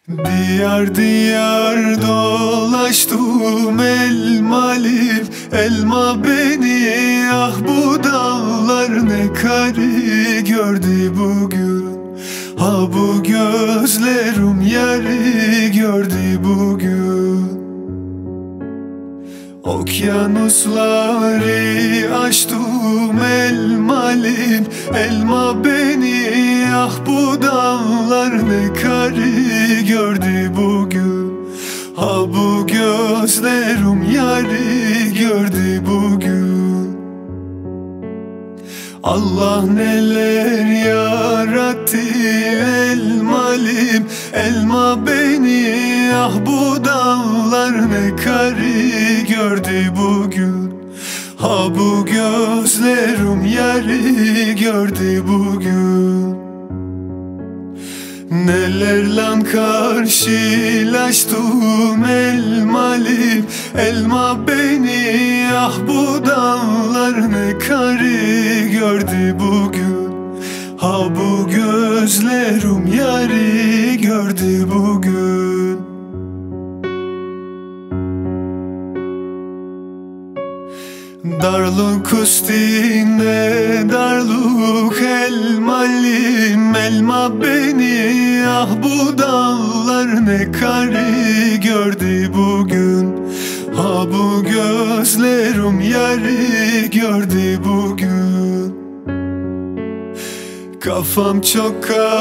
Diyar diyar dolaştım elmalim, elma beni, ah bu dağlar ne kari gördü bugün. Ha bu gözlerim yari gördü bugün. Okyanusları aştım elmalim, elma beni, ah bu dağlar ne kari gördü bugün. Ha bu gözlerim yari gördü bugün. Allah neler yarattı elmalim, elma beni, ah bu dağlar ne kari gördü bugün. Ha bu gözlerim yari gördü bugün. Nelerle karşılaştım elmalim, elma beni, ah bu dağlar ne kari gördü bugün. Ha bu gözlerim yari gördü bugün. Darlık üstüne darlık elmalim, elma beni, ah bu dağlar ne kari gördü bugün. Ha bu gözlerim yari gördü bugün. Kafam çok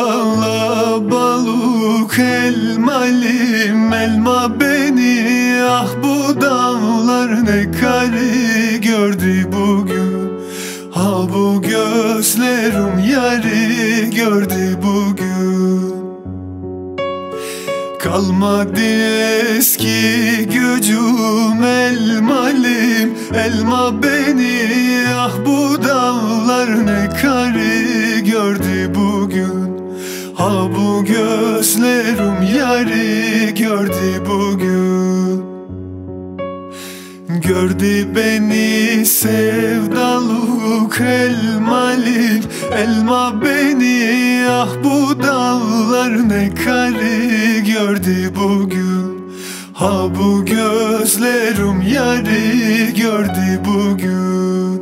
kalabalık elmalim, elma beni, ah bu dağlar ne kari gördü bugün. Ha bu gözlerim yari gördü bugün. Kalmadı eski gücüm elmalim, elma beni, ah bu dağlar ne kari gördü bugün. Ha bu gözlerim yari gördü bugün. Gördü beni sevdalık elmalim, elma beni, ah bu dağlar ne kari gördü bugün. Ha bu gözlerim yari gördü bugün.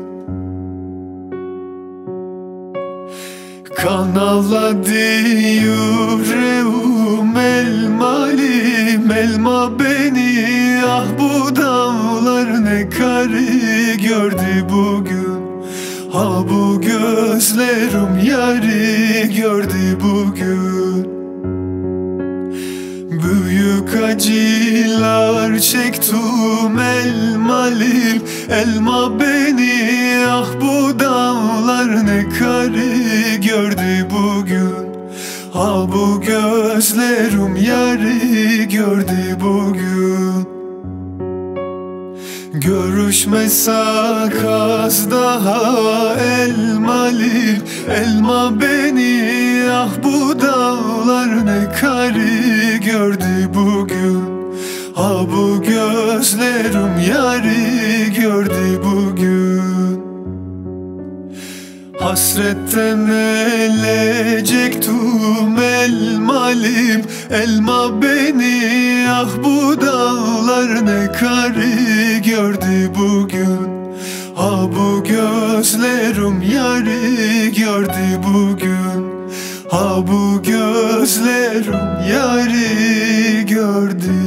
Kan ağladı yüreğim elmalim, elma beni, ah bu dağlar ne kari gördü bugün. Ha bu gözlerim yari gördü bugün. Büyük acılar çektim elmalim, elma beni, ah bu dağlar ne kari gördü bugün. Ha bu gözlerim yari gördü bugün. Görüşmesek az daha elmalim, elma beni, ah bu dağlar ne kari gördü bugün. Ha bu gözlerim yari gördü bugün. Hasretten ölecektim elmalim, elma beni, ah bu dağlar ne kari gördü bugün. Ha bu gözlerim yari gördü bugün. Ha bu gözlerim yari gördü